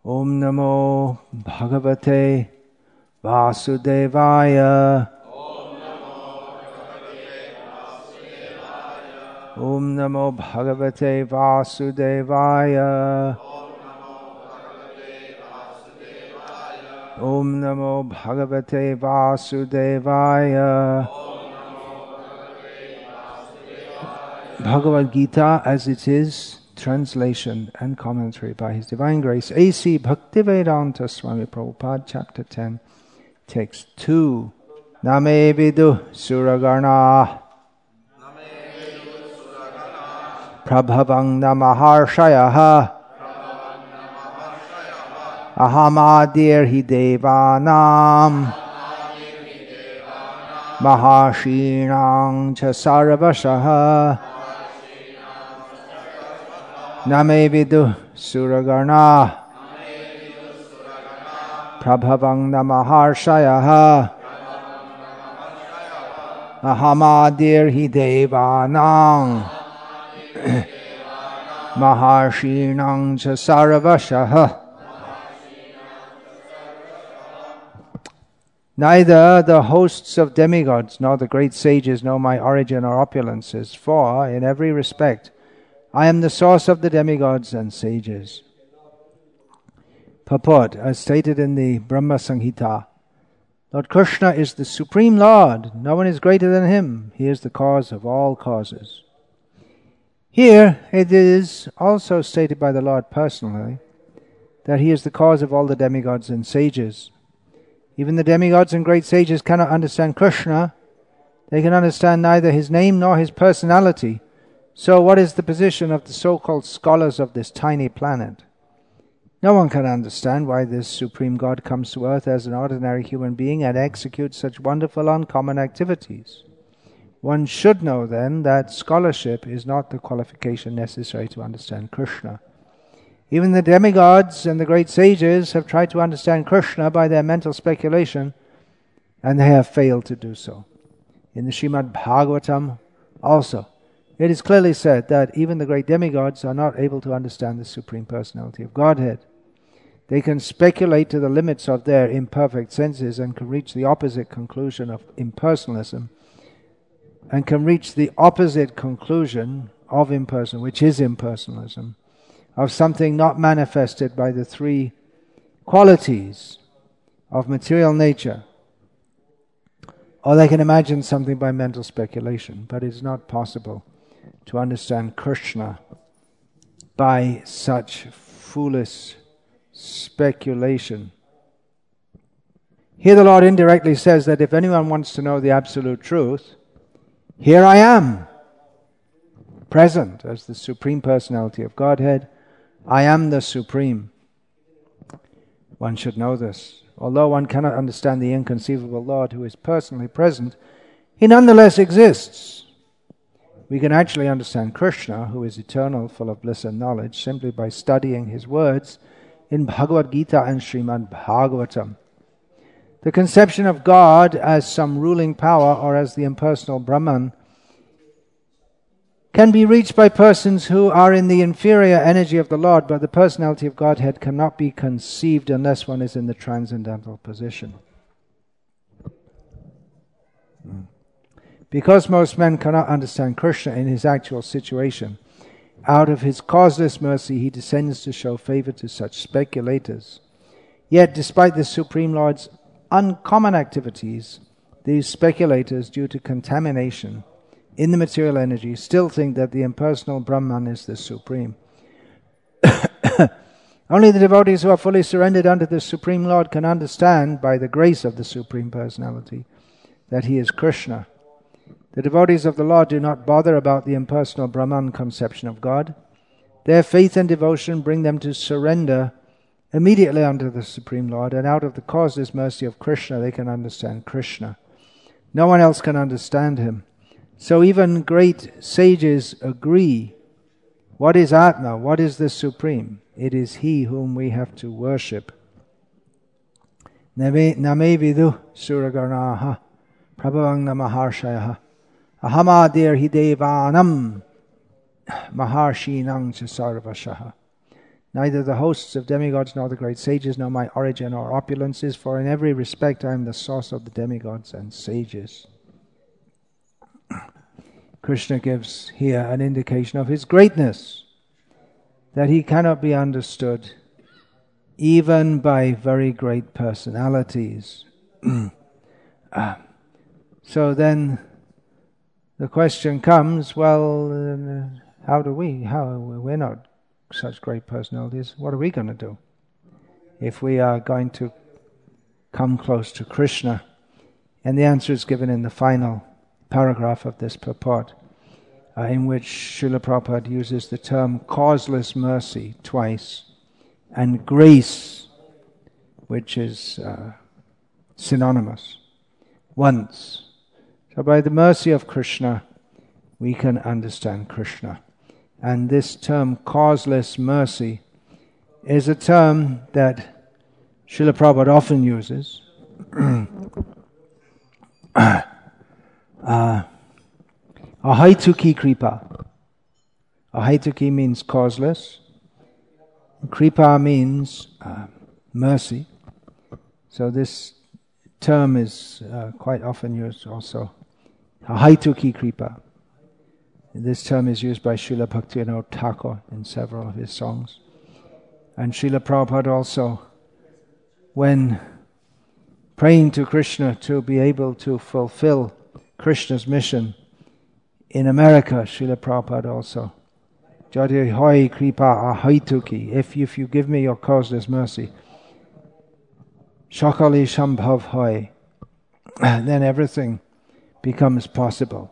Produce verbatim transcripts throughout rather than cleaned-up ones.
Om Namo Bhagavate Vasudevaya. Om Namo Bhagavate Vasudevaya. Om Namo Bhagavate Vasudevaya. Bhagavad Gita as it is, translation and commentary by His Divine Grace A C Bhaktivedanta Swami Prabhupada, Chapter ten, Text two. Name vidu suragarna prabhavang namaharshayah ahamadir hi devanam mahashinang cha sarvashaha. Name vidu suragarna prabhavang namaharshayah ahamadir hi devanam maharshinang cha sarvashaha. Neither the hosts of demigods nor the great sages know my origin or opulences, for in every respect I am the source of the demigods and sages. Purport, as stated in the Brahma Samhita, Lord Krishna is the Supreme Lord. No one is greater than Him. He is the cause of all causes. Here it is also stated by the Lord personally that He is the cause of all the demigods and sages. Even the demigods and great sages cannot understand Krishna. They can understand neither His name nor His personality. So what is the position of the so-called scholars of this tiny planet? No one can understand why this Supreme God comes to earth as an ordinary human being and executes such wonderful uncommon activities. One should know then that scholarship is not the qualification necessary to understand Krishna. Even the demigods and the great sages have tried to understand Krishna by their mental speculation, and they have failed to do so. In the Srimad Bhagavatam also, it is clearly said that even the great demigods are not able to understand the Supreme Personality of Godhead. They can speculate to the limits of their imperfect senses and can reach the opposite conclusion of impersonalism, and can reach the opposite conclusion of impersonalism, which is impersonalism, of something not manifested by the three qualities of material nature. Or they can imagine something by mental speculation, but it is not possible to understand Krishna by such foolish speculation. Here the Lord indirectly says that if anyone wants to know the absolute truth, here I am, present as the Supreme Personality of Godhead. I am the Supreme. One should know this. Although one cannot understand the inconceivable Lord who is personally present, He nonetheless exists. We can actually understand Krishna, who is eternal, full of bliss and knowledge, simply by studying His words in Bhagavad Gita and Srimad Bhagavatam. The conception of God as some ruling power or as the impersonal Brahman can be reached by persons who are in the inferior energy of the Lord, but the personality of Godhead cannot be conceived unless one is in the transcendental position. Because most men cannot understand Krishna in His actual situation, out of His causeless mercy He descends to show favor to such speculators. Yet, despite the Supreme Lord's uncommon activities, these speculators, due to contamination in the material energy, still think that the impersonal Brahman is the Supreme. Only the devotees who are fully surrendered unto the Supreme Lord can understand, by the grace of the Supreme Personality, that He is Krishna. The devotees of the Lord do not bother about the impersonal Brahman conception of God. Their faith and devotion bring them to surrender immediately unto the Supreme Lord, and out of the causeless mercy of Krishna they can understand Krishna. No one else can understand Him. So even great sages agree. What is Atma? What is the Supreme? It is He whom we have to worship. Name vidu suragarnaha prabhavang namaharshayah ahamadir hi devanam maharshinang cha sarvashaha. neither the hosts of demigods nor the great sages know my origin or opulences, for in every respect I am the source of the demigods and sages. Krishna gives here an indication of his greatness, that he cannot be understood even by very great personalities. uh, so then the question comes, well, uh, how do we, how, we're not such great personalities, what are we going to do if we are going to come close to Krishna? And the answer is given in the final paragraph of this purport, uh, in which Srila Prabhupada uses the term causeless mercy twice, and grace, which is uh, synonymous, once. So by the mercy of Krishna, we can understand Krishna. And this term, causeless mercy, is a term that Srila Prabhupada often uses. uh, Ahaituki kripa. Ahaituki means causeless. Kripa means uh, mercy. So this term is uh, quite often used also. Ahaituki kripa. This term is used by Srila Bhaktivinoda Thakur in several of his songs. And Srila Prabhupada also, when praying to Krishna to be able to fulfill Krishna's mission in America, Srila Prabhupada also, Jadi hoi kripa ahaituki, if, if you give me your causeless mercy, shakali shambhav hoi, then everything becomes possible.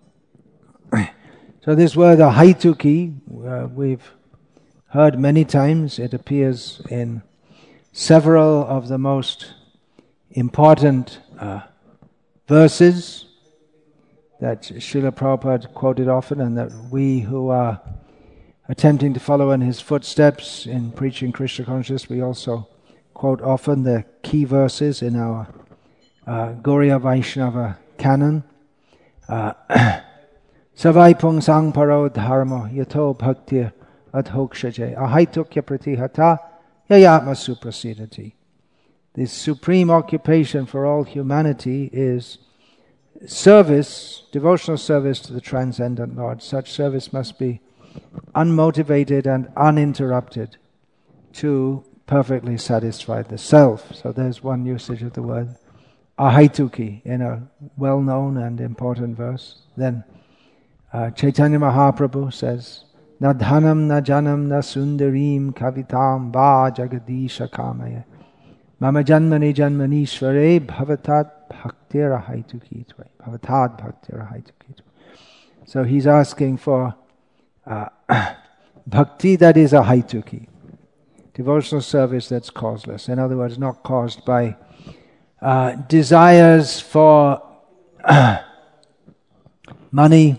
So this word ahaituki, uh, we've heard many times. It appears in several of the most important uh, verses that Srila Prabhupada quoted often, and that we who are attempting to follow in his footsteps in preaching Krishna consciousness, we also quote often the key verses in our uh, Gauriya Vaishnava canon. Uh, Savai pungsang paro dharma yato bhaktir adhokshaje ahaitukya pratihata yayatma suprasidati. The supreme occupation for all humanity is service, devotional service to the Transcendent Lord. Such service must be unmotivated and uninterrupted to perfectly satisfy the self. So there's one usage of the word ahaituki in a well-known and important verse. Then uh, Chaitanya Mahaprabhu says, Na dhanam na janam na sundarim kavitam va jagadisha kamaya mama janmani janmanishvare bhavatat bhaktir ahaituki tve bhavatat bhaktir ahaituki tve. So he's asking for uh, bhakti that is ahaituki, devotional service that's causeless. In other words, not caused by uh, desires for uh, money,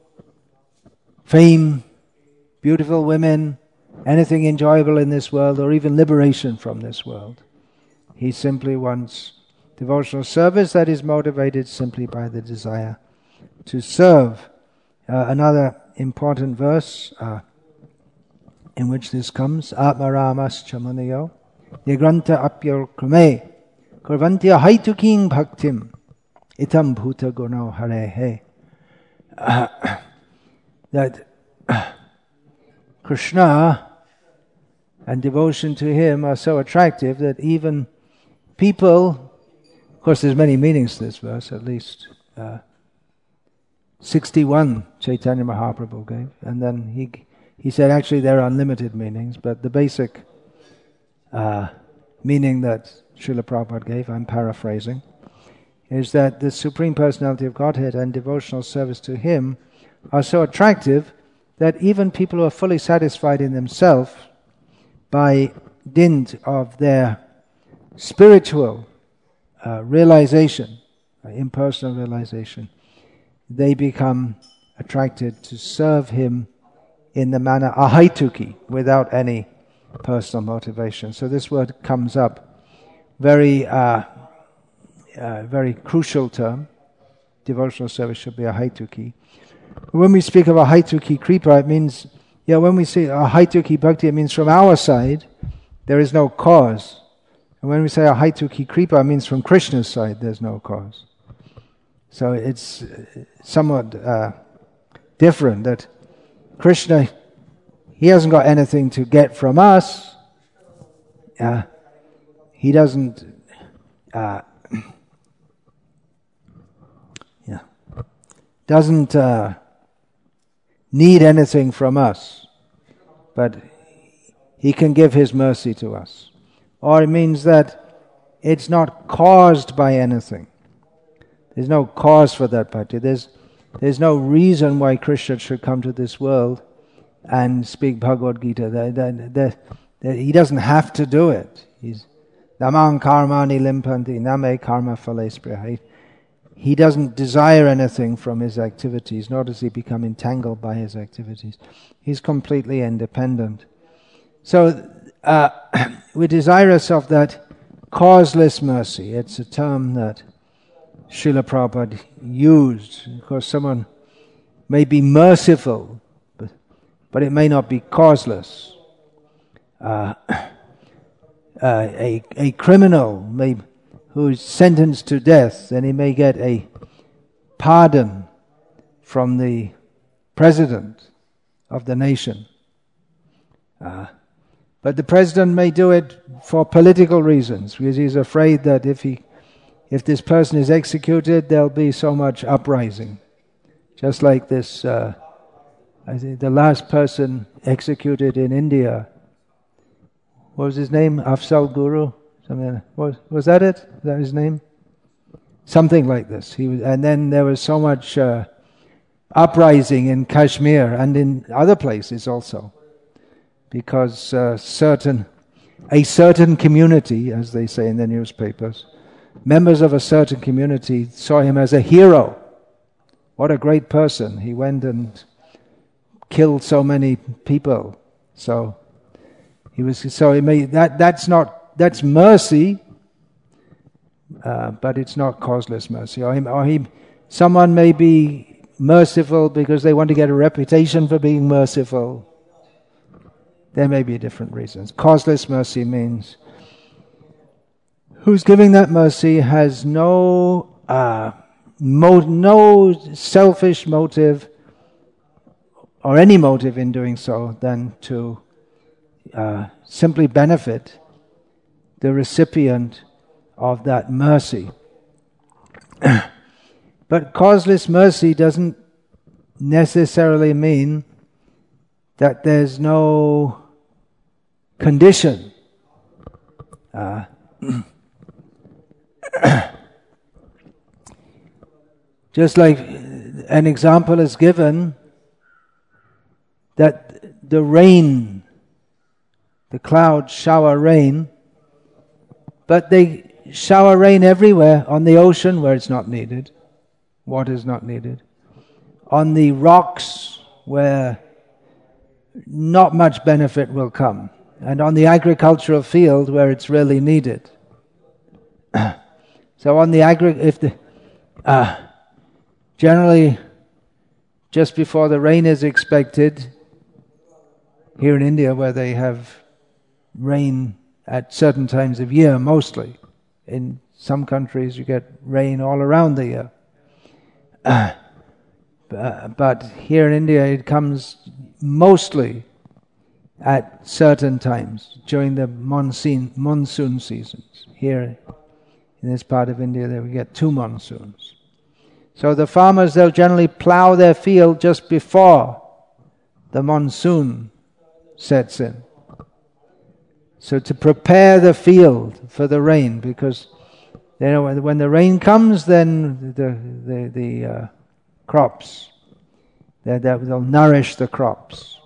fame, beautiful women, anything enjoyable in this world, or even liberation from this world. He simply wants devotional service that is motivated simply by the desire to serve. Uh, another important verse uh, in which this comes, Atmaramas chamunayo nigranta apyar krame kurvanti ahaituking bhaktim itam bhuta guno harehe. Uh, that uh, Krishna and devotion to him are so attractive that even people, of course there's many meanings to this verse, at least uh, sixty-one Chaitanya Mahaprabhu gave, and then he he said actually there are unlimited meanings, but the basic uh, meaning that Srila Prabhupada gave, I'm paraphrasing, is that the Supreme Personality of Godhead and devotional service to him are so attractive that even people who are fully satisfied in themselves by dint of their spiritual uh, realization, uh, impersonal realization, they become attracted to serve him in the manner ahaituki, without any personal motivation. So this word comes up, very uh, uh, very crucial term. Devotional service should be ahaituki. When we speak of ahaituki kripa, it means Yeah, when we say ahaituki bhakti, it means from our side there is no cause. And when we say ahaituki kripa, it means from Krishna's side there's no cause. So it's somewhat uh, different, that Krishna, he hasn't got anything to get from us. Uh, he doesn't uh, yeah, doesn't uh, need anything from us, but he can give his mercy to us. Or it means that it's not caused by anything. There's no cause for that bhakti. There's, there's no reason why Krishna should come to this world and speak Bhagavad Gita. That, that, that, that he doesn't have to do it. He's namang karmani limpanti name karma phale spriha. He doesn't desire anything from his activities, nor does he become entangled by his activities. He's completely independent. So uh, we're desirous of that causeless mercy. It's a term that Srila Prabhupada used, because someone may be merciful, but, but it may not be causeless. Uh, uh, a, a criminal may who is sentenced to death, then he may get a pardon from the president of the nation. Uh, but the president may do it for political reasons, because he's afraid that if he, if this person is executed, there'll be so much uprising. Just like this, uh, I think the last person executed in India, what was his name? Afzal Guru? Something, was, was that it? Was that his name? Something like this. He was, and then there was so much uh, uprising in Kashmir and in other places also, because uh, certain, a certain community, as they say in the newspapers, members of a certain community saw him as a hero. What a great person! He went and killed so many people. So he was. So he made that. That's not. That's mercy, uh, but it's not causeless mercy. Or, him, or he, someone may be merciful because they want to get a reputation for being merciful. There may be different reasons. Causeless mercy means who's giving that mercy has no uh, mo- no selfish motive or any motive in doing so than to uh, simply benefit the recipient of that mercy. But causeless mercy doesn't necessarily mean that there's no condition. Uh, just like an example is given that the rain, the clouds shower rain, but they shower rain everywhere, on the ocean where it's not needed, water is not needed, on the rocks where not much benefit will come, and on the agricultural field where it's really needed. So on the agri, if the uh, generally just before the rain is expected, here in India where they have rain at certain times of year, mostly. In some countries you get rain all around the year. Uh, but here in India it comes mostly at certain times, during the monsoon, monsoon seasons. Here in this part of India there we get two monsoons. So the farmers, they'll generally plow their field just before the monsoon sets in. So to prepare the field for the rain, because you know when the rain comes, then the the, the uh, crops, they, they'll nourish the crops.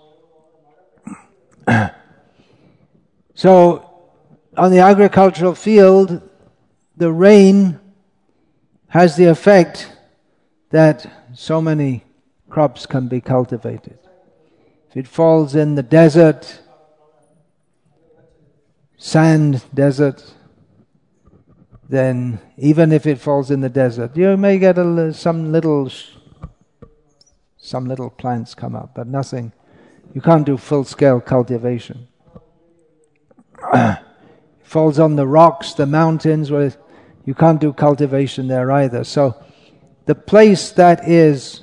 So on the agricultural field, the rain has the effect that so many crops can be cultivated. If it falls in the desert, sand desert, then even if it falls in the desert, you may get a, some little some little plants come up, but nothing You can't do full-scale cultivation. It falls on the rocks, the mountains, where you can't do cultivation there either. So the place that is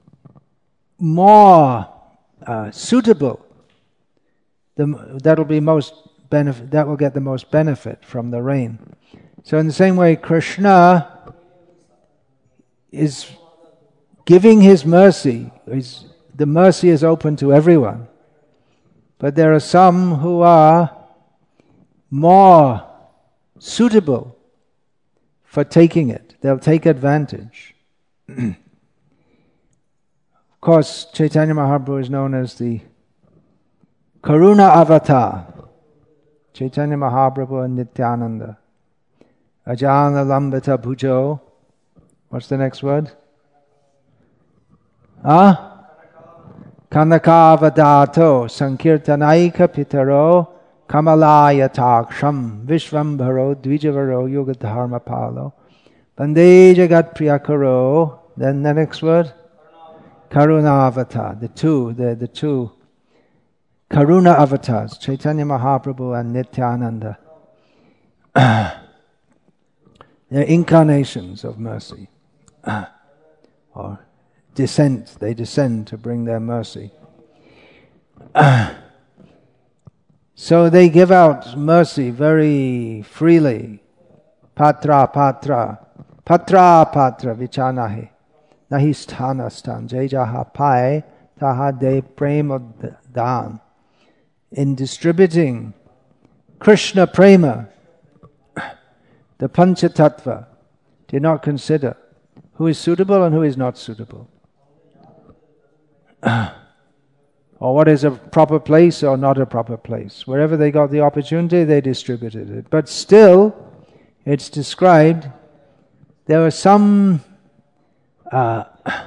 more uh, suitable, the, that'll be most benefit. That will get the most benefit from the rain. So in the same way, Krishna is giving his mercy. His, the mercy is open to everyone, but there are some who are more suitable for taking it. They'll take advantage. Of course, Chaitanya Mahaprabhu is known as the Karuna Avatar. Chaitanya Mahaprabhu and Nityananda. Ajana Lambita Bhujo. What's the next word? Ah? Kanakavadato Sankirtanaika Pitaro Kamalaya Taksham Vishvambharo Dvijavaro Yogadharma Palo Bande Jagat Priyakaro. Then the next word? Karuna Avatar. The two, the, the two Karuna avatars, Chaitanya Mahaprabhu and Nityananda. They're incarnations of mercy. Or descent, they descend to bring their mercy. So they give out mercy very freely. Patra, patra, patra, patra, vichanahi. Nahi sthana stan, jai jaha pai, taha de prema dan. In distributing Krishna prema, the Panchatattva, do not consider who is suitable and who is not suitable. Or what is a proper place or not a proper place. Wherever they got the opportunity, they distributed it. But still, it's described, there were some, uh,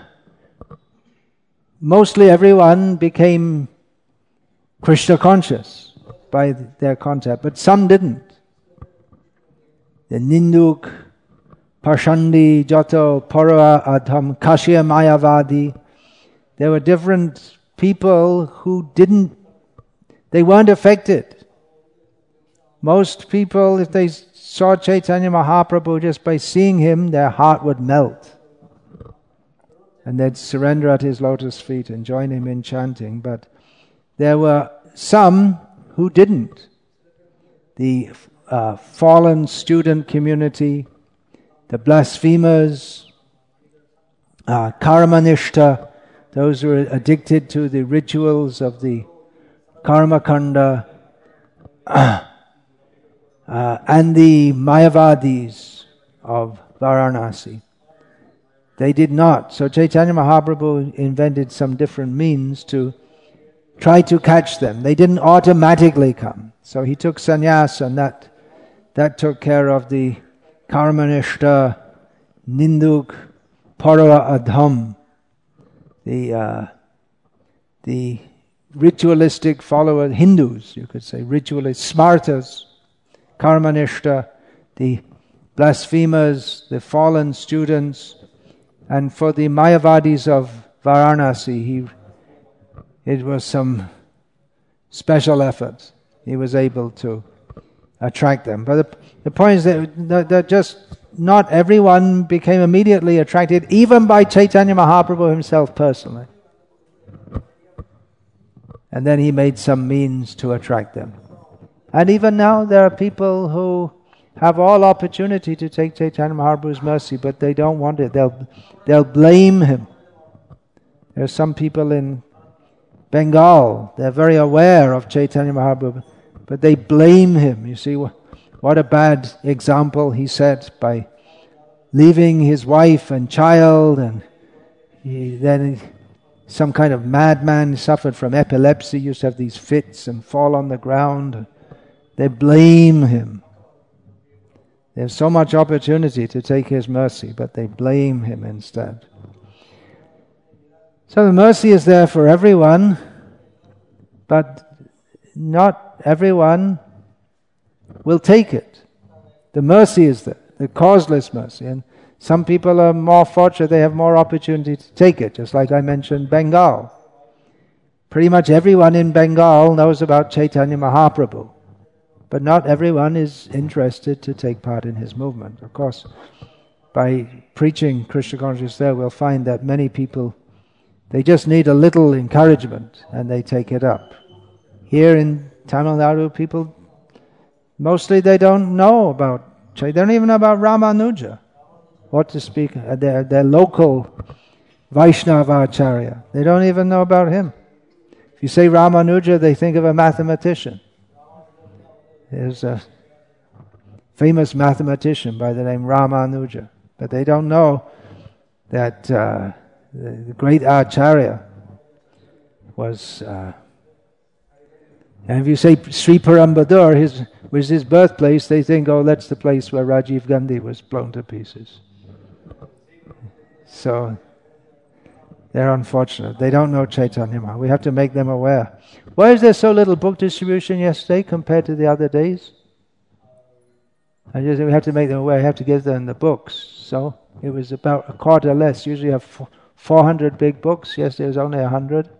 mostly everyone became Krishna conscious by their contact, but some didn't. The Ninduk, Parshandi, Jato, Para, Adham, Kashya, Mayavadi. There were different people who didn't, they weren't affected. Most people, if they saw Chaitanya Mahaprabhu, just by seeing him, their heart would melt. And they'd surrender at his lotus feet and join him in chanting. But there were some who didn't. The uh, fallen student community, the blasphemers, uh, karmanishta, those who are addicted to the rituals of the karma kanda, uh, uh, and the mayavadis of Varanasi. They did not. So Chaitanya Mahaprabhu invented some different means to try to catch them. They didn't automatically come. So he took sannyas, and that that took care of the karmanishta, ninduk, para adham, the uh, the ritualistic followers, Hindus, you could say, ritualists, smartas, karmanishta, the blasphemers, the fallen students, and for the mayavadis of Varanasi, he it was some special effort. He was able to attract them. But the, the point is that, that, that just not everyone became immediately attracted, even by Chaitanya Mahaprabhu himself personally. And then he made some means to attract them. And even now there are people who have all opportunity to take Chaitanya Mahaprabhu's mercy, but they don't want it. They'll, they'll blame him. There are some people in Bengal, they're very aware of Chaitanya Mahaprabhu, but they blame him. You see, what a bad example he set by leaving his wife and child, and he, then some kind of madman suffered from epilepsy, used to have these fits and fall on the ground. They blame him. They have so much opportunity to take his mercy, but they blame him instead. So the mercy is there for everyone, but not everyone will take it. The mercy is there, the causeless mercy. And some people are more fortunate, they have more opportunity to take it, just like I mentioned Bengal. Pretty much everyone in Bengal knows about Chaitanya Mahaprabhu, but not everyone is interested to take part in his movement. Of course, by preaching Krishna consciousness there, we'll find that many people, they just need a little encouragement and they take it up. Here in Tamil Nadu, people, mostly they don't know about, they don't even know about Ramanuja. What to speak, uh, their, their local Vaishnava Acharya. They don't even know about him. If you say Ramanuja, they think of a mathematician. There's a famous mathematician by the name Ramanuja. But they don't know that uh, the, the great Acharya was... Uh, and if you say Sri Parambadur, his, was his birthplace, they think, oh, that's the place where Rajiv Gandhi was blown to pieces. So, they're unfortunate. They don't know Chaitanya Mahaprabhu. We have to make them aware. Why is there so little book distribution yesterday compared to the other days? I just, we have to make them aware. We have to give them the books. So, it was about a quarter less. Usually you have four hundred big books. Yesterday it was only one hundred.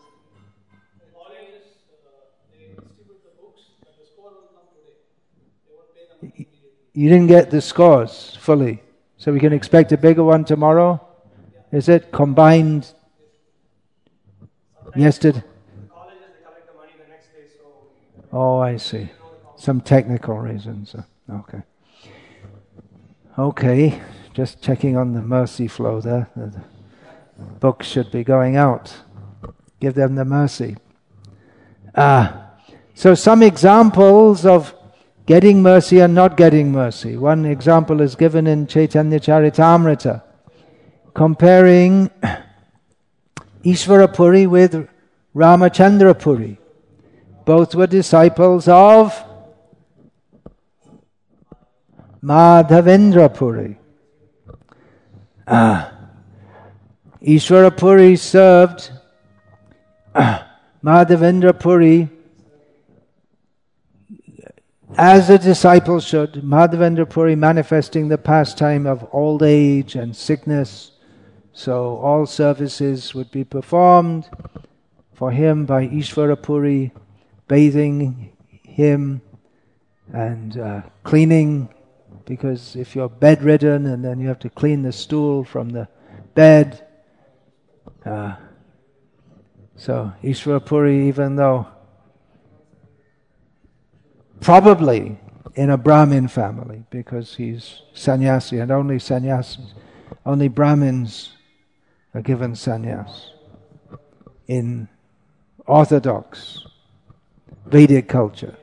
You didn't get the scores fully. So we can expect a bigger one tomorrow? Is it combined yesterday? Oh, I see. Some technical reasons. Okay. Okay, just checking on the mercy flow there. The books should be going out. Give them the mercy. Ah, so some examples of getting mercy and not getting mercy. One example is given in Chaitanya Charitamrita, comparing Ishvarapuri with Ramachandrapuri. Both were disciples of Madhavendrapuri. Ah. Ishvarapuri served ah, Madhavendrapuri as a disciple should. Madhavendra manifesting the pastime of old age and sickness. So all services would be performed for him by Ishvarapuri, bathing him and uh, cleaning, because if you're bedridden and then you have to clean the stool from the bed. Uh, so Ishvarapuri, even though probably in a Brahmin family, because he's sannyasi, and only sannyasis, only Brahmins are given sannyas in orthodox Vedic culture.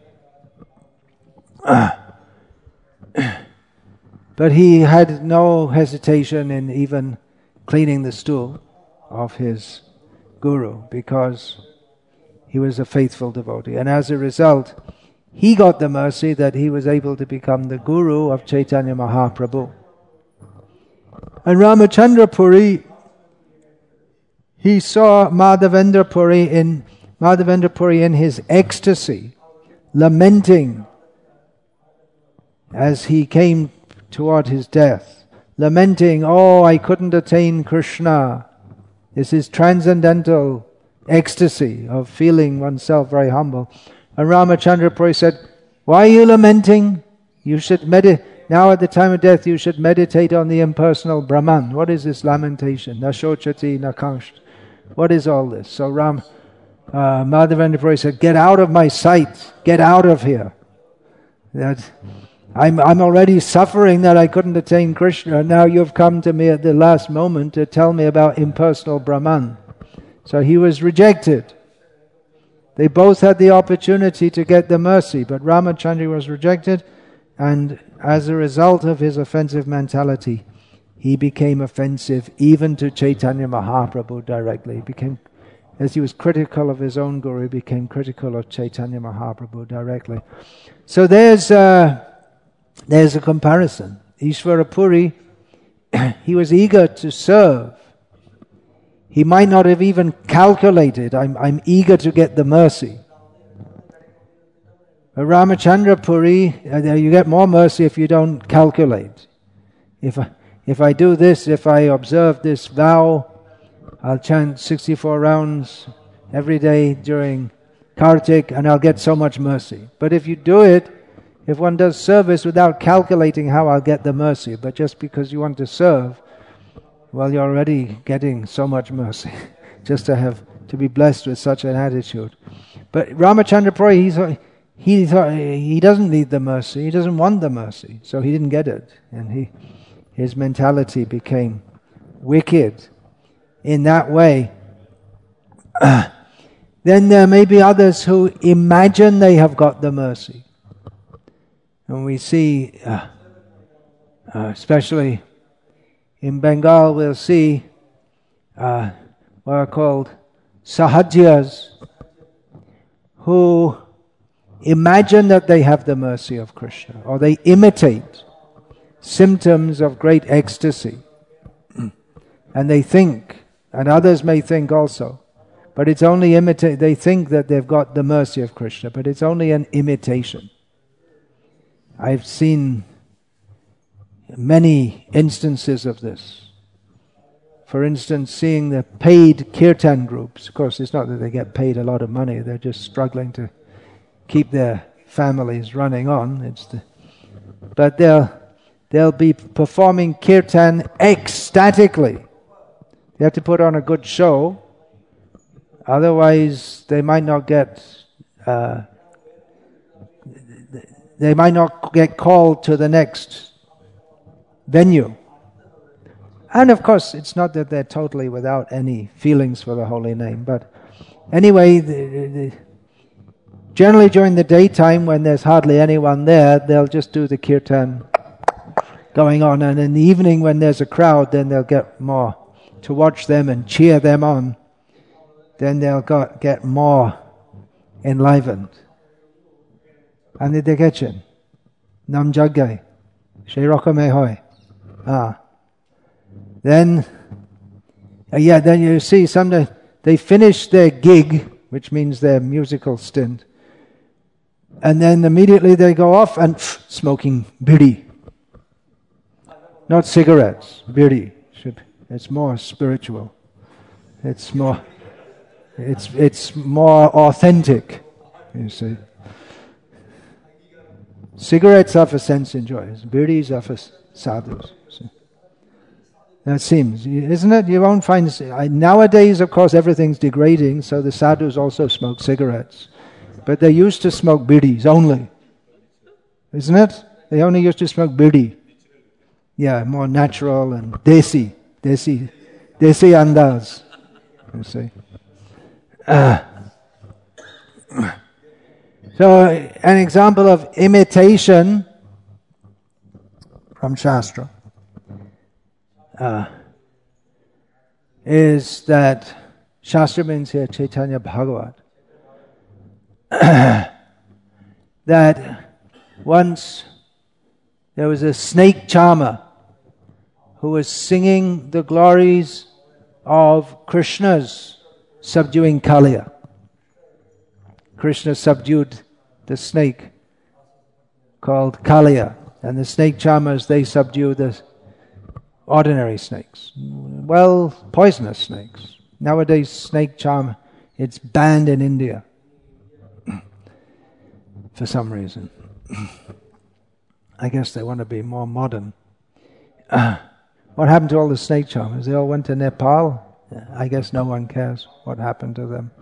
But he had no hesitation in even cleaning the stool of his guru, because he was a faithful devotee, and as a result he got the mercy that he was able to become the guru of Chaitanya Mahaprabhu. And Ramachandra Puri, he saw Madhavendra Puri in Madhavendra Puri in his ecstasy, lamenting as he came toward his death, lamenting, oh, I couldn't attain Krishna. This is transcendental ecstasy of feeling oneself very humble. And Ramachandra Puri said, why are you lamenting? You should meditate. Now at the time of death you should meditate on the impersonal Brahman. What is this lamentation? Na shochati, na kangsht. What is all this? So Ram, uh, Madhavendra Puri said, get out of my sight. Get out of here. That I'm, I'm already suffering that I couldn't attain Krishna. Now you've come to me at the last moment to tell me about impersonal Brahman. So he was rejected. They both had the opportunity to get the mercy, but Ramachandra was rejected, and as a result of his offensive mentality, he became offensive even to Chaitanya Mahaprabhu directly. He became, as he was critical of his own guru, he became critical of Chaitanya Mahaprabhu directly. So there's a, there's a comparison. Ishvarapuri, he was eager to serve. He might not have even calculated, I'm, I'm eager to get the mercy. But Ramachandra Puri, uh, you get more mercy if you don't calculate. If I, if I do this, if I observe this vow, I'll chant sixty-four rounds every day during Kartik and I'll get so much mercy. But if you do it, if one does service without calculating how I'll get the mercy, but just because you want to serve, well, you're already getting so much mercy, just to have to be blessed with such an attitude. But Ramachandra Puri, he's, he thought he doesn't need the mercy, he doesn't want the mercy, so he didn't get it, and he his mentality became wicked in that way. Then there may be others who imagine they have got the mercy, and we see, uh, uh, especially in Bengal, we'll see uh, what are called sahajyas, who imagine that they have the mercy of Krishna, or they imitate symptoms of great ecstasy. And they think, and others may think also, but it's only imitate. They think that they've got the mercy of Krishna, but it's only an imitation. I've seen many instances of this. For instance, seeing the paid kirtan groups. Of course, it's not that they get paid a lot of money, they're just struggling to keep their families running on. It's the, but they'll, they'll be performing kirtan ecstatically. They have to put on a good show, otherwise they might not get uh, they might not get called to the next venue. And of course, it's not that they're totally without any feelings for the holy name, but anyway, the, the, generally during the daytime when there's hardly anyone there, they'll just do the kirtan going on, and in the evening when there's a crowd, then they'll get more to watch them and cheer them on. Then they'll got, get more enlivened. And they get you. Nam Jaggai. Shirokame hoy. Ah. Then, uh, yeah, then you see, sometimes they finish their gig, which means their musical stint, and then immediately they go off and pff, smoking bidi. Not cigarettes, bidi. It's more spiritual. It's more, it's it's more authentic, you see. Cigarettes are for sense enjoyers. Bidis are for sadhus. See. That seems, isn't it? You won't find... Nowadays, of course, everything's degrading, so the sadhus also smoke cigarettes. But they used to smoke bidis only. Isn't it? They only used to smoke bidi. Yeah, more natural and desi. Desi. Desi andaz. You see. Uh, so, an example of imitation from Shastra uh, is that Shastra means here Chaitanya Bhagavat. That once there was a snake charmer who was singing the glories of Krishna's subduing Kaliya. Krishna subdued the snake called Kaliya, and the snake charmers, they subdue the ordinary snakes. Well, poisonous snakes. Nowadays, snake charm, it's banned in India for some reason. I guess they want to be more modern. Uh, what happened to all the snake charmers? They all went to Nepal. I guess no one cares what happened to them.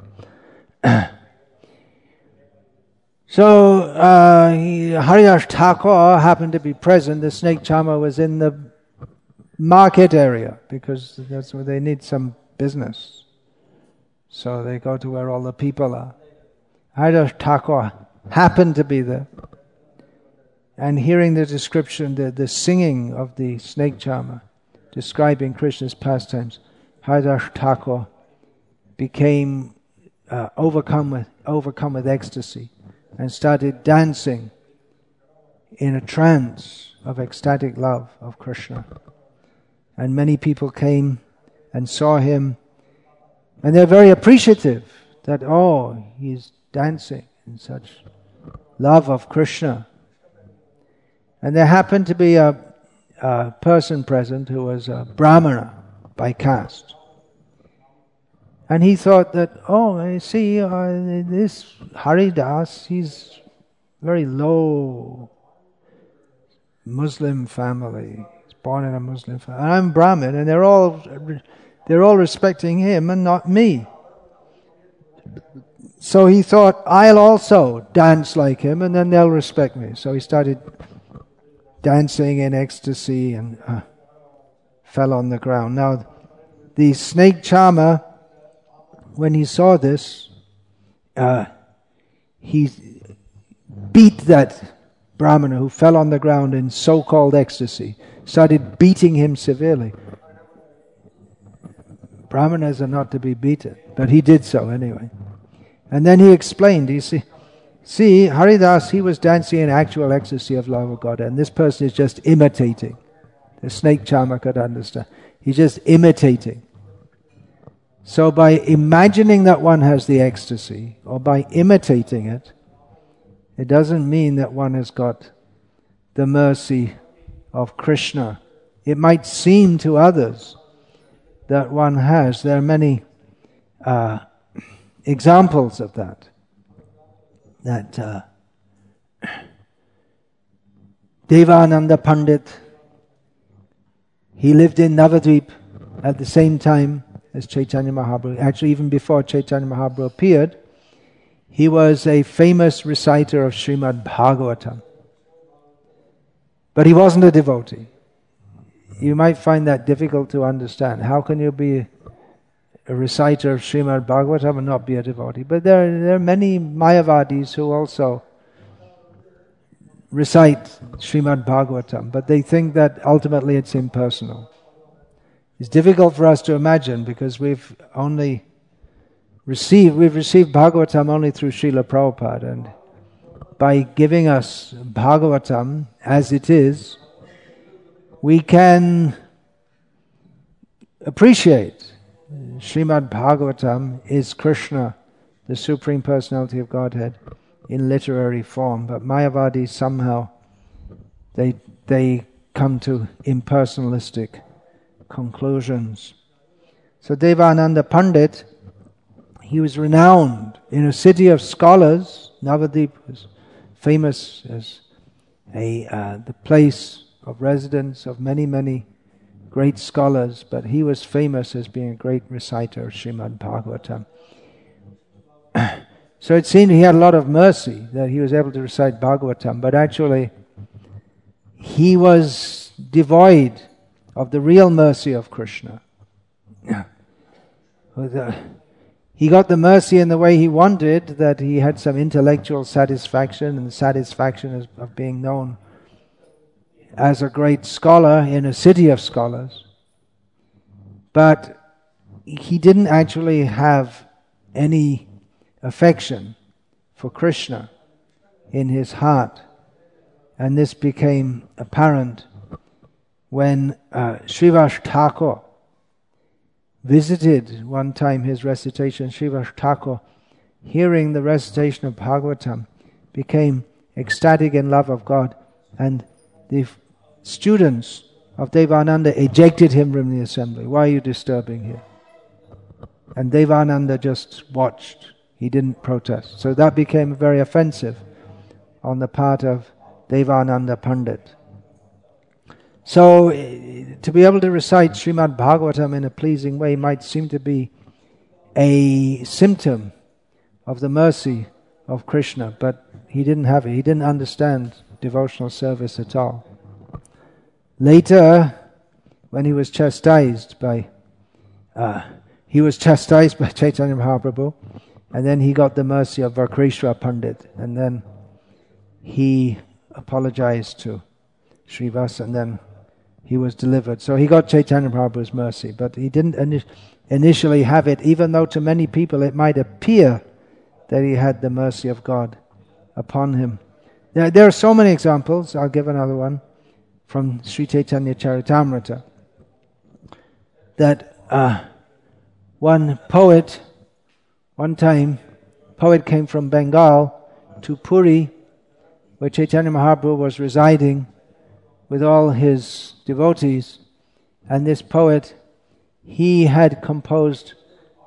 So, uh, Haridas Thakur happened to be present. The snake charmer was in the market area because that's where they need some business. So they go to where all the people are. Haridas Thakur happened to be there. And hearing the description, the, the singing of the snake charmer, describing Krishna's pastimes, Haridas Thakur became uh, overcome with overcome with ecstasy and started dancing in a trance of ecstatic love of Krishna. And many people came and saw him, and they're very appreciative that, oh, he's dancing in such love of Krishna. And there happened to be a, a person present who was a Brahmana by caste. And he thought that, oh, I see, uh, this Haridas, he's very low Muslim family. He's born in a Muslim family. And I'm Brahmin, and they're all they're all respecting him and not me. So he thought, I'll also dance like him, and then they'll respect me. So he started dancing in ecstasy and uh, fell on the ground. Now, the snake charmer, when he saw this, uh, he beat that Brahmana who fell on the ground in so-called ecstasy, started beating him severely. Brahmanas are not to be beaten, but he did so anyway. And then he explained, you see, see, Haridas, he was dancing in actual ecstasy of love of God, and this person is just imitating. The snake charmer could understand. He's just imitating. So by imagining that one has the ecstasy, or by imitating it, it doesn't mean that one has got the mercy of Krishna. It might seem to others that one has. There are many uh, examples of that. That uh, Devananda Pandit, he lived in Navadvip at the same time as Chaitanya Mahaprabhu. Actually, even before Chaitanya Mahaprabhu appeared, he was a famous reciter of Srimad Bhagavatam. But he wasn't a devotee. You might find that difficult to understand. How can you be a reciter of Srimad Bhagavatam and not be a devotee? But there, there are many Mayavadis who also recite Srimad Bhagavatam, but they think that ultimately it's impersonal. It's difficult for us to imagine because we've only received, we've received Bhagavatam only through Srila Prabhupada, and by giving us Bhagavatam as it is, we can appreciate Srimad Bhagavatam is Krishna, the Supreme Personality of Godhead, in literary form. But Mayavadis somehow, they they come to impersonalistic conclusions. So Devananda Pandit, he was renowned in a city of scholars. Navadvip was famous as a uh, the place of residence of many, many great scholars, but he was famous as being a great reciter of Srimad Bhagavatam. So it seemed he had a lot of mercy that he was able to recite Bhagavatam, but actually he was devoid of the real mercy of Krishna. He got the mercy in the way he wanted, that he had some intellectual satisfaction and the satisfaction of being known as a great scholar in a city of scholars. But he didn't actually have any affection for Krishna in his heart. And this became apparent when uh, Srivas Thakur visited one time his recitation. Srivas Thakur, hearing the recitation of Bhagavatam, became ecstatic in love of God, and the students of Devananda ejected him from the assembly. Why are you disturbing here? And Devananda just watched. He didn't protest. So that became very offensive on the part of Devananda Pandit. So to be able to recite Srimad Bhagavatam in a pleasing way might seem to be a symptom of the mercy of Krishna, but he didn't have it. He didn't understand devotional service at all. Later, when he was chastised by uh, he was chastised by Chaitanya Mahaprabhu, and then he got the mercy of Varkrishra Pandit, and then he apologized to Srivas, and then he was delivered. So he got Chaitanya Mahaprabhu's mercy, but he didn't ini- initially have it, even though to many people it might appear that he had the mercy of God upon him. There, there are so many examples. I'll give another one from Sri Chaitanya Charitamrita, that uh, one poet, one time, poet came from Bengal to Puri, where Chaitanya Mahaprabhu was residing with all his devotees, and this poet, he had composed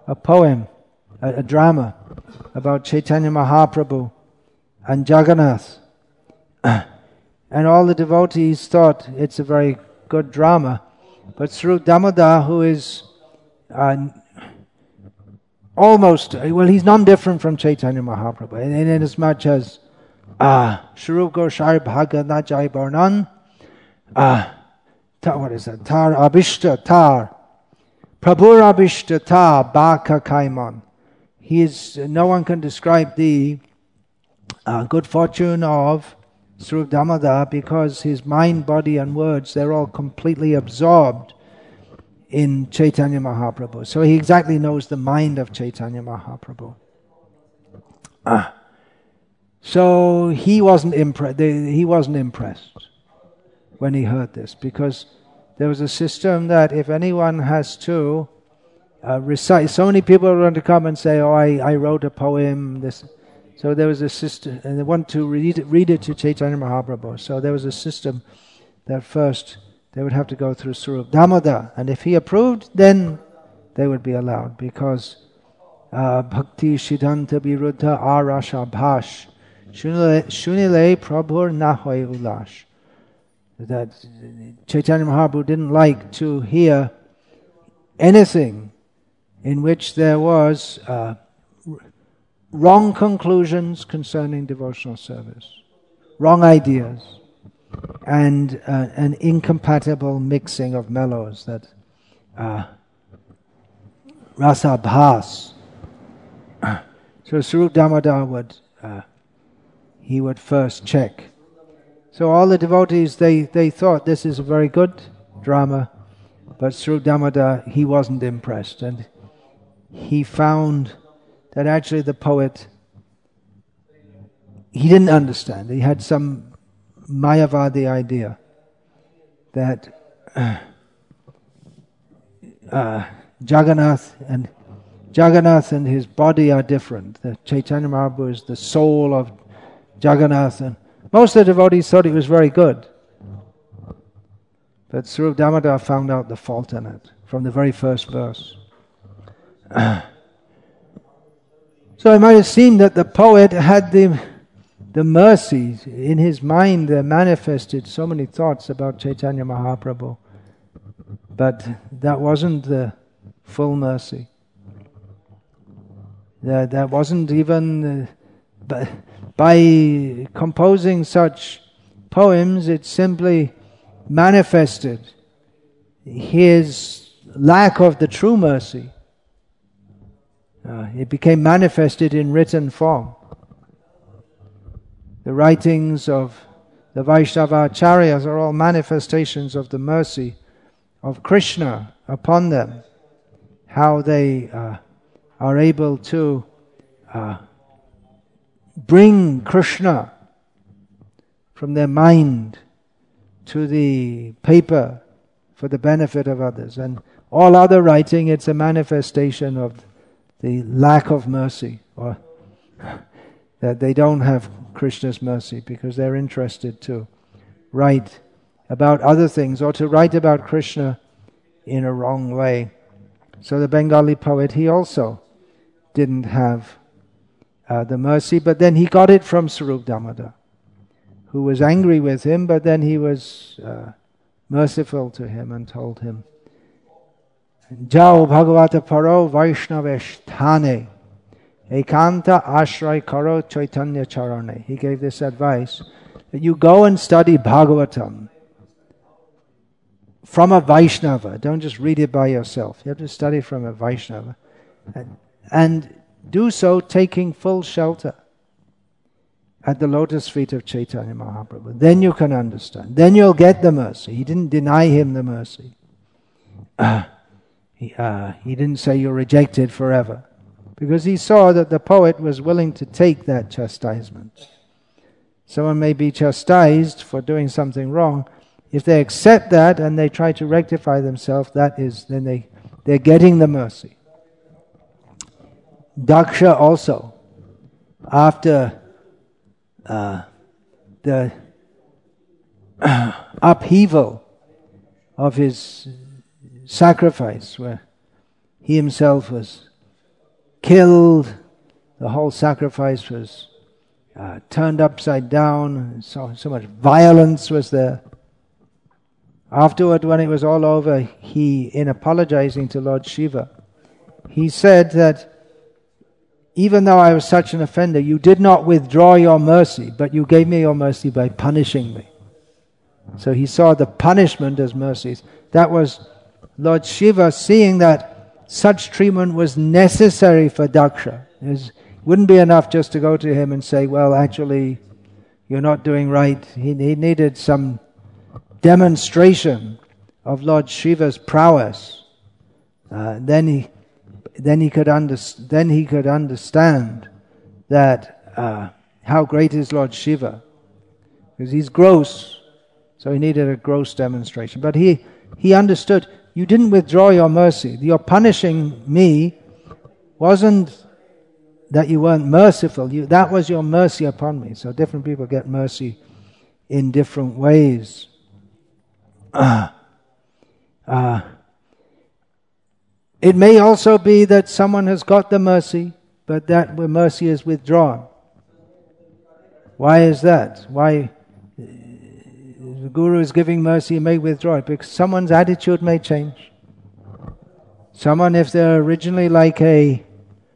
a poem, a, a drama about Chaitanya Mahaprabhu and Jagannath. And all the devotees thought it's a very good drama. But Swarup Damodar, who is uh, almost, well, he's none different from Chaitanya Mahaprabhu, in, in as much as uh, Swarup Goswami Bhaga Najai Barnan, uh, what is that? Tar Abhishta Tar, Prabhur Abhishta Tar Baka Kaiman. He is, no one can describe the uh, good fortune of Swarup Damodar, because his mind, body and words, they're all completely absorbed in Chaitanya Mahaprabhu. So he exactly knows the mind of Chaitanya Mahaprabhu. Ah. So he wasn't impressed. He wasn't impressed when he heard this, because there was a system that if anyone has to uh, recite, so many people are going to come and say, "Oh, I, I wrote a poem." This. So there was a system, and they want to read it, read it to Chaitanya Mahaprabhu. So there was a system that first they would have to go through Swarup Damodar, and if he approved, then they would be allowed, because uh, Bhakti Siddhanta Viruddha Arasha Bhash Shunile Prabhur Nahoy Ulash. That Chaitanya Mahaprabhu didn't like to hear anything in which there was uh, wrong conclusions concerning devotional service, wrong ideas, and uh, an incompatible mixing of mellows, that uh, rasa bhas. So Swarup Damodar would, uh, he would first check. So all the devotees, they, they thought this is a very good drama, but Swarup Damodar, he wasn't impressed, and he found that actually the poet, he didn't understand. He had some Mayavadi idea that uh, uh, Jagannath and Jagannath and his body are different. That Chaitanya Mahaprabhu is the soul of Jagannath, and most of the devotees thought it was very good. But Swarup Damodar found out the fault in it from the very first verse. So it might have seemed that the poet had the the mercy in his mind. There manifested so many thoughts about Chaitanya Mahaprabhu, but that wasn't the full mercy. That that wasn't even uh, by composing such poems. It simply manifested his lack of the true mercy. Uh, it became manifested in written form. The writings of the Vaishnava Acharyas are all manifestations of the mercy of Krishna upon them. How they uh, are able to uh, bring Krishna from their mind to the paper for the benefit of others. And all other writing, it's a manifestation of the lack of mercy, or that they don't have Krishna's mercy, because they're interested to write about other things or to write about Krishna in a wrong way. So the Bengali poet, he also didn't have uh, the mercy, but then he got it from Swarup Damodar, who was angry with him, but then he was uh, merciful to him and told him, Jao Bhagavata Paro Vaishnavesh Thane Ekanta Ashray Karo Chaitanya Charane. He gave this advice, that you go and study Bhagavatam from a Vaishnava. Don't just read it by yourself. You have to study from a Vaishnava. And, and do so taking full shelter at the lotus feet of Chaitanya Mahaprabhu. Then you can understand. Then you'll get the mercy. He didn't deny him the mercy. Uh, he, uh, he didn't say you're rejected forever, because he saw that the poet was willing to take that chastisement. Someone may be chastised for doing something wrong. If they accept that and they try to rectify themselves, that is, then they, they're getting the mercy. Daksha also, after uh, the uh, upheaval of his sacrifice, where he himself was killed. The whole sacrifice was uh, turned upside down. So, so much violence was there. Afterward, when it was all over, he, in apologizing to Lord Shiva, he said that even though I was such an offender, you did not withdraw your mercy, but you gave me your mercy by punishing me. So he saw the punishment as mercies. That was Lord Shiva seeing that such treatment was necessary for Daksha. It wouldn't be enough just to go to him and say, well, actually, you're not doing right. He, he needed some demonstration of Lord Shiva's prowess. Uh, then he then he could under, then he could understand that uh, how great is Lord Shiva, because he's gross, so he needed a gross demonstration. But he he understood, you didn't withdraw your mercy. Your punishing me wasn't that you weren't merciful. You, that was your mercy upon me. So different people get mercy in different ways. Uh, uh, it may also be that someone has got the mercy, but that mercy is withdrawn. Why is that? Why the Guru is giving mercy, he may withdraw it, because someone's attitude may change. Someone, if they're originally like a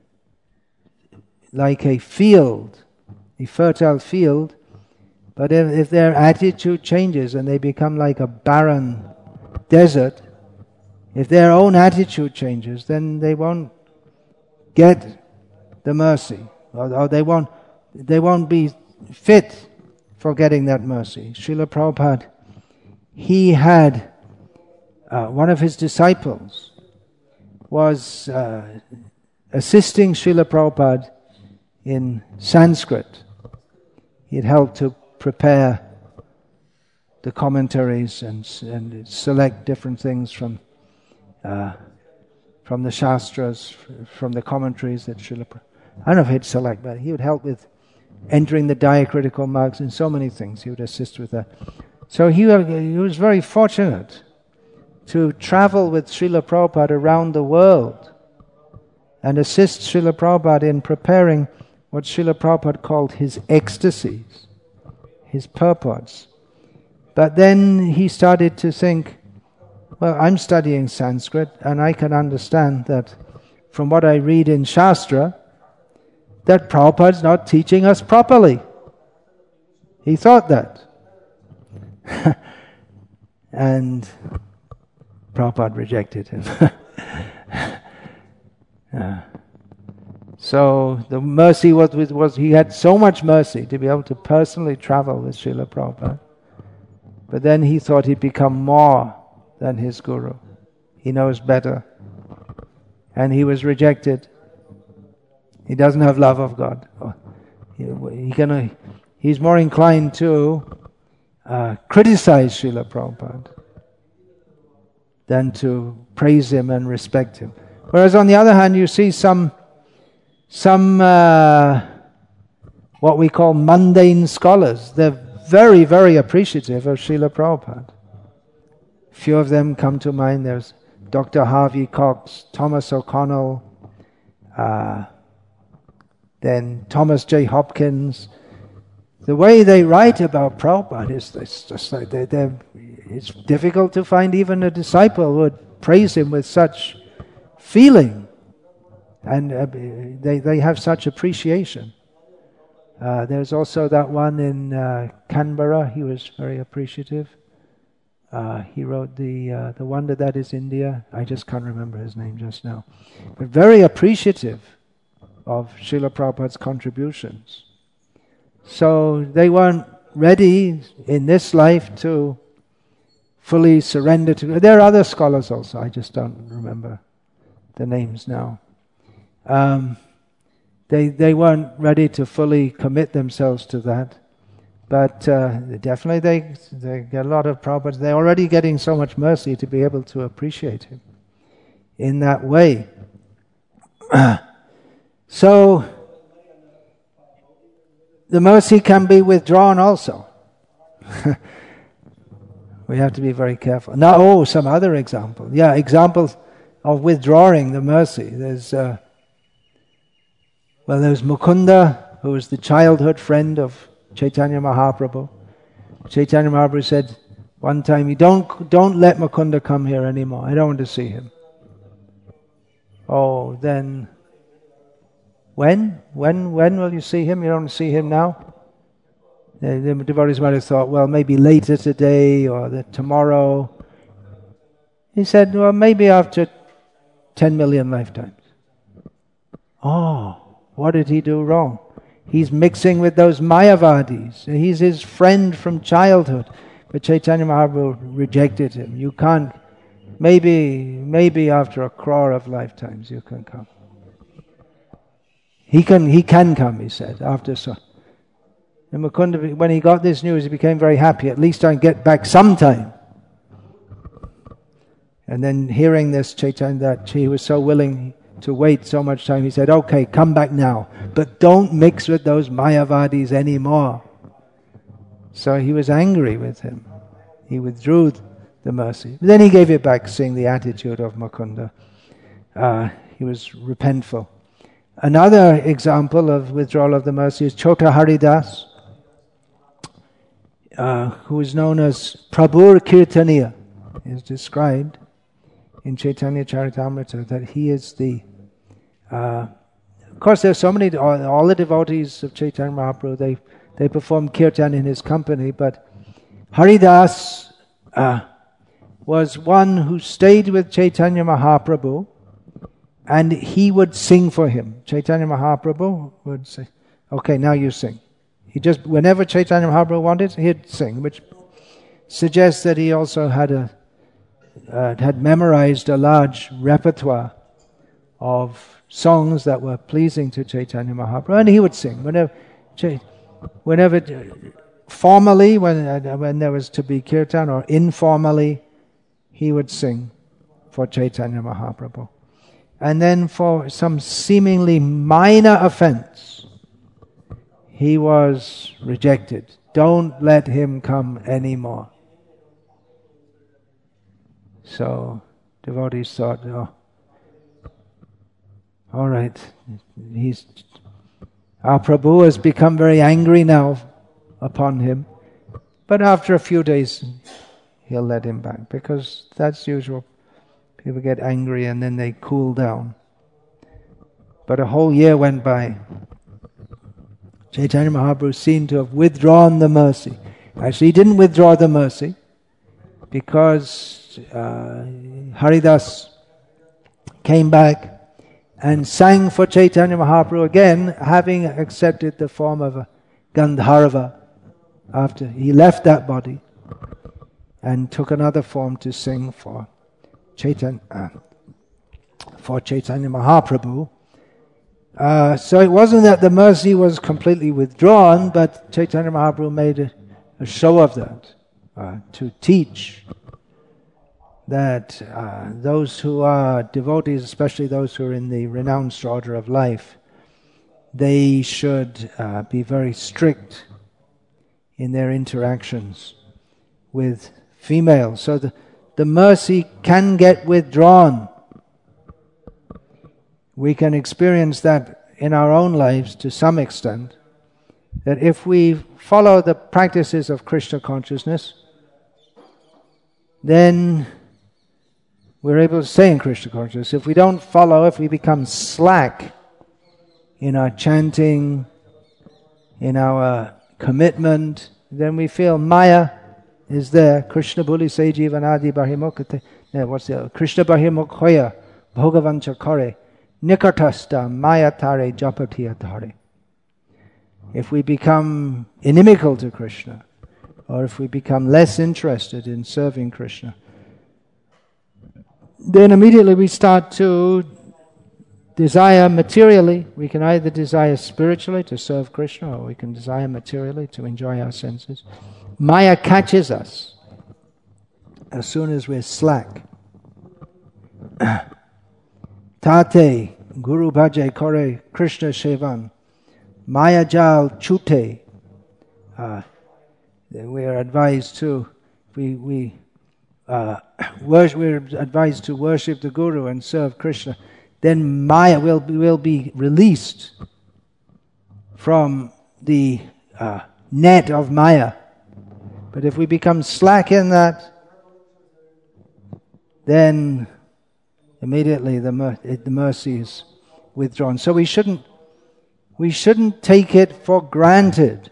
like a field, a fertile field, but if, if their attitude changes and they become like a barren desert, if their own attitude changes, then they won't get the mercy, or, or they won't they won't be fit for getting that mercy. Srila Prabhupada, he had uh, one of his disciples was uh, assisting Srila Prabhupada in Sanskrit. He had helped to prepare the commentaries and, and select different things from uh, from the Shastras, from the commentaries that Srila Prabhupada, I don't know if he'd select, but he would help with entering the diacritical marks and so many things. He would assist with that. So he, he was very fortunate to travel with Srila Prabhupada around the world and assist Srila Prabhupada in preparing what Srila Prabhupada called his ecstasies, his purports. But then he started to think, well, I'm studying Sanskrit and I can understand that from what I read in Shastra, that Prabhupada's not teaching us properly. He thought that. And Prabhupada rejected him. uh, so the mercy was, was, he had so much mercy to be able to personally travel with Srila Prabhupada. But then he thought he'd become more than his guru. He knows better. And he was rejected. He doesn't have love of God. He, he can, he's more inclined to uh, criticize Srila Prabhupada than to praise him and respect him. Whereas on the other hand, you see some some uh, what we call mundane scholars. They're very, very appreciative of Srila Prabhupada. Few of them come to mind. There's Doctor Harvey Cox, Thomas O'Connell, uh, then Thomas J. Hopkins. The way they write about Prabhupada is it's just like they're, they're, it's difficult to find even a disciple who would praise him with such feeling, and uh, they they have such appreciation. Uh, there's also that one in uh, Canberra. He was very appreciative. Uh, he wrote the uh, the Wonder That Is India. I just can't remember his name just now, but very appreciative of Srila Prabhupada's contributions. So they weren't ready in this life to fully surrender to. There are other scholars also. I just don't remember the names now. Um, they they weren't ready to fully commit themselves to that. But uh, definitely they, they get a lot of Prabhupada. They're already getting so much mercy to be able to appreciate him in that way. So, the mercy can be withdrawn also. We have to be very careful. Now, oh, some other example. Yeah, examples of withdrawing the mercy. There's uh, Well, there was Mukunda, who was the childhood friend of Chaitanya Mahaprabhu. Chaitanya Mahaprabhu said one time, don't, don't let Mukunda come here anymore. I don't want to see him. Oh, then when? When when will you see him? You don't want to see him now? The, the devotees might have thought, well, maybe later today or the, tomorrow. He said, well, maybe after ten million lifetimes. Oh, what did he do wrong? He's mixing with those Mayavadis. He's his friend from childhood. But Chaitanya Mahaprabhu rejected him. You can't, maybe, maybe after a crore of lifetimes you can come. He can, he can come, he said, after so. And Mukunda, when he got this news, he became very happy. At least I can get back sometime. And then hearing this, Chaitanya, that he was so willing to wait so much time, he said, okay, come back now. But don't mix with those Mayavadis anymore. So he was angry with him. He withdrew the mercy. Then he gave it back, seeing the attitude of Mukunda. Uh, he was repentful. Another example of withdrawal of the mercy is Chota Haridas, uh, who is known as Prabhur Kirtaniya. He is described in Chaitanya Charitamrita that he is the... Uh, of course, there are so many... All, all the devotees of Chaitanya Mahaprabhu, they, they perform kirtan in his company, but Haridas uh, was one who stayed with Chaitanya Mahaprabhu, and he would sing for him. Chaitanya Mahaprabhu would say, okay, now you sing. He just, whenever Chaitanya Mahaprabhu wanted, he'd sing, which suggests that he also had a uh, had memorized a large repertoire of songs that were pleasing to Chaitanya Mahaprabhu, and he would sing whenever, whenever formally, when uh, when there was to be kirtan, or informally, he would sing for Chaitanya Mahaprabhu. And then for some seemingly minor offense, he was rejected. Don't let him come anymore. So devotees thought, oh, all right, he's, our Prabhu has become very angry now upon him. But after a few days, he'll let him back, because that's usual. People get angry and then they cool down. But a whole year went by. Chaitanya Mahaprabhu seemed to have withdrawn the mercy. Actually, he didn't withdraw the mercy because uh, Haridas came back and sang for Chaitanya Mahaprabhu again, having accepted the form of a Gandharva after he left that body, and took another form to sing for Chaitanya, uh, for Chaitanya Mahaprabhu. Uh, so it wasn't that the mercy was completely withdrawn, but Chaitanya Mahaprabhu made a, a show of that, uh, to teach that uh, those who are devotees, especially those who are in the renounced order of life, they should uh, be very strict in their interactions with females. So the The mercy can get withdrawn. We can experience that in our own lives to some extent, that if we follow the practices of Krishna consciousness, then we're able to stay in Krishna consciousness. If we don't follow, if we become slack in our chanting, in our commitment, then we feel Maya is there. Krishna Buli Se Jivanadi Bahimukate. What's the Krishna Bahimukhoya Bhogavancha Kare Nikatasta Mayatare Japatiyatare. If we become inimical to Krishna, or if we become less interested in serving Krishna, then immediately we start to desire materially. We can either desire spiritually to serve Krishna, or we can desire materially to enjoy our senses. Maya catches us as soon as we're slack. Tate Guru Bhaje Kore Krishna Shevan Maya Jal Chute. Uh, we are advised to we we uh, worship, we're advised to worship the Guru and serve Krishna. Then Maya will be, will be released from the uh, net of Maya. But if we become slack in that, then immediately the, mer- the mercy is withdrawn. So we shouldn't we shouldn't take it for granted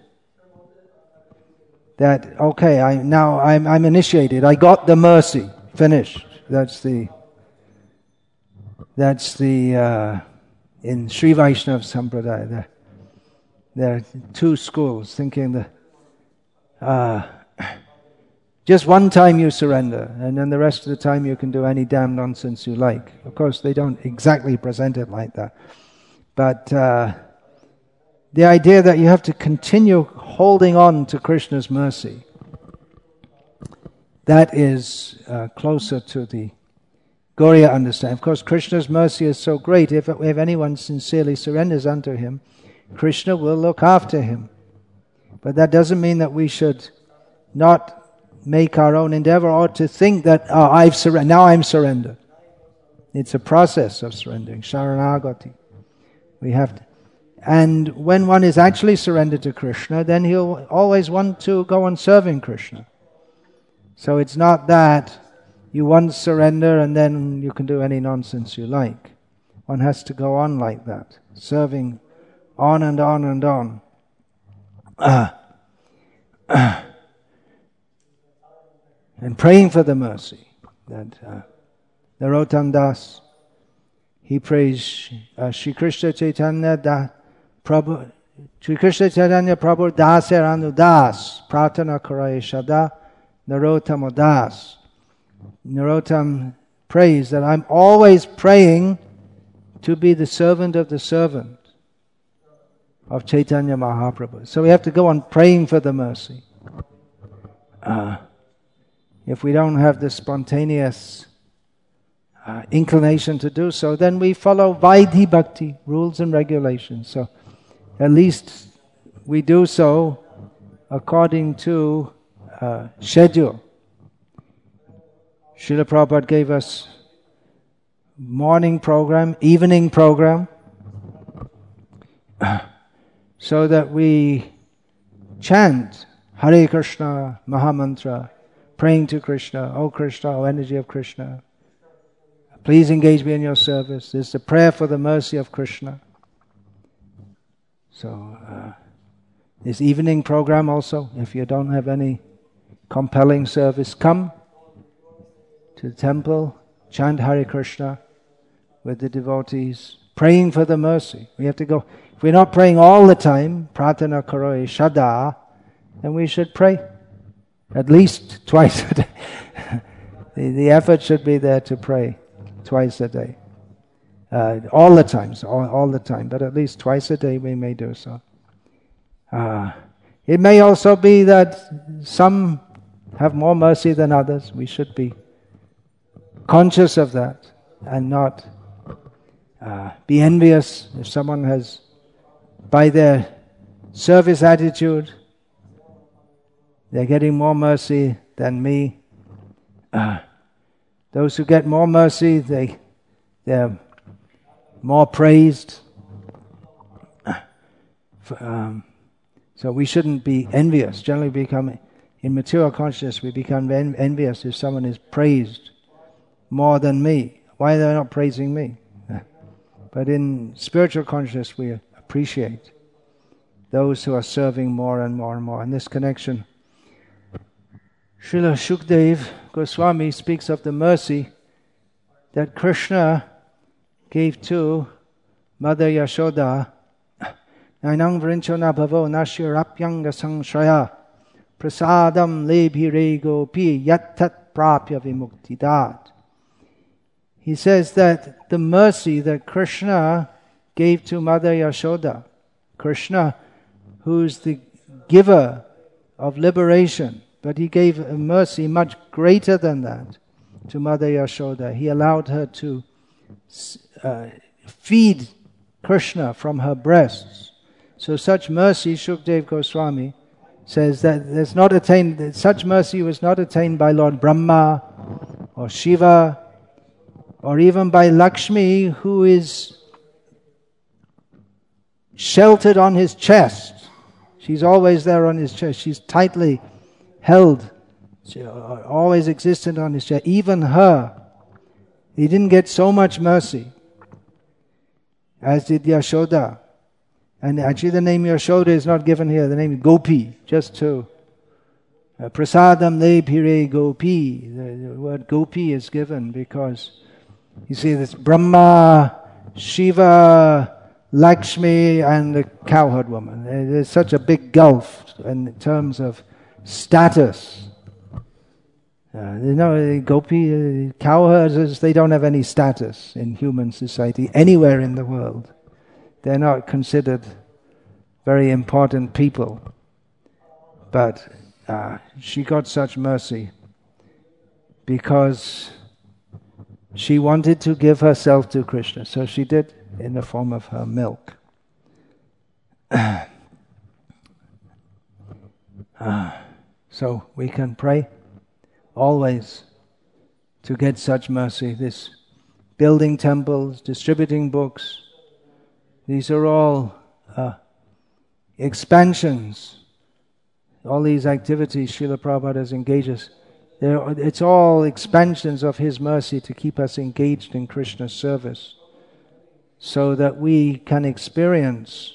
that okay, I now I'm I'm initiated. I got the mercy. Finished. That's the that's the uh, in Sri Vaishnava Sampradaya. There, there are two schools thinking that uh, just one time you surrender, and then the rest of the time you can do any damn nonsense you like. Of course, they don't exactly present it like that, but uh, the idea that you have to continue holding on to Krishna's mercy, that is uh, closer to the Gauriya understanding. Of course, Krishna's mercy is so great, if, if anyone sincerely surrenders unto him, Krishna will look after him. But that doesn't mean that we should not make our own endeavor or to think that, oh, I've surrendered, now I'm surrendered. It's a process of surrendering, Sharanagati. We have to. And when one is actually surrendered to Krishna, then he'll always want to go on serving Krishna. So it's not that you once surrender and then you can do any nonsense you like. One has to go on like that, serving on and on and on. Uh, uh, and praying for the mercy. That uh, Narottam Das, he prays uh, Shri Krishna Chaitanya Da Prabhu Shri Krishna Chaitanya Prabhu Daser Anu Das Pratana Karaye Shada Narottam Das. Narottam prays that I'm always praying to be the servant of the servant of Chaitanya Mahaprabhu. So we have to go on praying for the mercy. Uh, if we don't have the spontaneous uh, inclination to do so, then we follow Vaidhi Bhakti, rules and regulations. So at least we do so according to uh, schedule. Srila Prabhupada gave us morning program, evening program, so that we chant Hare Krishna Mahamantra, praying to Krishna, O Krishna, O energy of Krishna, please engage me in your service. This is the prayer for the mercy of Krishna. So, uh, this evening program also, if you don't have any compelling service, come to the temple, chant Hare Krishna with the devotees, praying for the mercy. We have to go. If we're not praying all the time, Pratana Karoye Shada, then we should pray at least twice a day. the, the effort should be there to pray twice a day. Uh, all the time, so all, all the time, but at least twice a day we may do so. Uh, it may also be that some have more mercy than others. We should be conscious of that and not uh, be envious if someone has, by their service attitude, they're getting more mercy than me. Uh, those who get more mercy, they, they're more praised. Um, so we shouldn't be envious. Generally become, in material consciousness, we become en- envious if someone is praised more than me. Why are they not praising me? But in spiritual consciousness, we appreciate those who are serving more and more and more. In this connection, Srila Shukdev Goswami speaks of the mercy that Krishna gave to Mother Yashoda. Nainang vrinchona bhavo nashirapyanga sangshraya prasadam lebhire gopi yattat prapya vimuktidat. He says that the mercy that Krishna gave to Mother Yashoda, Krishna, who's the giver of liberation, but he gave a mercy much greater than that to Mother Yashoda. He allowed her to uh, feed Krishna from her breasts. So such mercy, Shukdev Goswami says that there's not attained, that such mercy was not attained by Lord Brahma or Shiva or even by Lakshmi, who is sheltered on his chest. She's always there on his chest. She's tightly held. She always existed on his chest. Even her. He didn't get so much mercy as did Yashoda. And actually the name Yashoda is not given here. The name is Gopi, just to uh, Prasadam le pire Gopi. The, the word Gopi is given because you see this Brahma, Shiva, Lakshmi and the cowherd woman. There's such a big gulf in terms of status. Uh, you know, Gopi, uh, cowherds, they don't have any status in human society anywhere in the world. They're not considered very important people. But uh, she got such mercy because she wanted to give herself to Krishna. So she did in the form of her milk. uh, so we can pray always to get such mercy. This building temples, distributing books, these are all uh, expansions. All these activities Srila Prabhupada has engaged us. They're, it's all expansions of His mercy to keep us engaged in Krishna's service, so that we can experience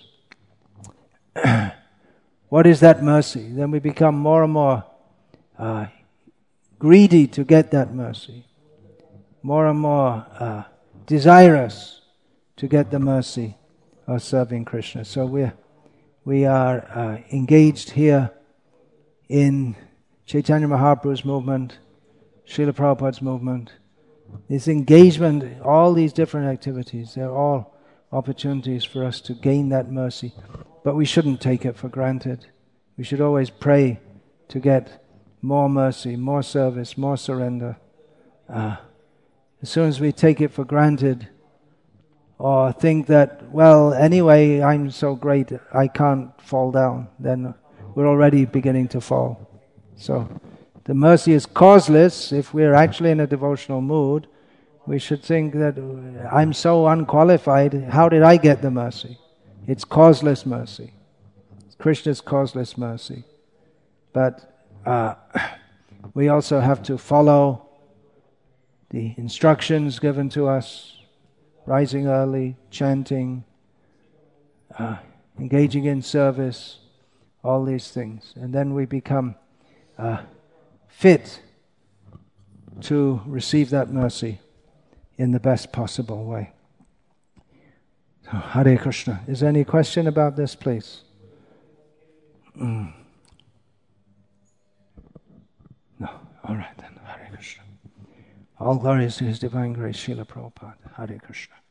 what is that mercy. Then we become more and more uh, greedy to get that mercy, more and more uh, desirous to get the mercy of serving Krishna. So we we are uh, engaged here in Chaitanya Mahaprabhu's movement, Srila Prabhupada's movement. This engagement, all these different activities, they're all opportunities for us to gain that mercy. But we shouldn't take it for granted. We should always pray to get more mercy, more service, more surrender. Uh, as soon as we take it for granted, or think that, well, anyway, I'm so great, I can't fall down, then we're already beginning to fall. So the mercy is causeless. If we're actually in a devotional mood, we should think that I'm so unqualified, how did I get the mercy? It's causeless mercy. It's Krishna's causeless mercy. But uh, we also have to follow the instructions given to us, rising early, chanting, uh, engaging in service, all these things. And then we become uh, fit to receive that mercy in the best possible way. So, Hare Krishna. Is there any question about this, please? Mm. No. All right then. Hare Krishna. All glories to His Divine Grace, Srila Prabhupada. Hare Krishna.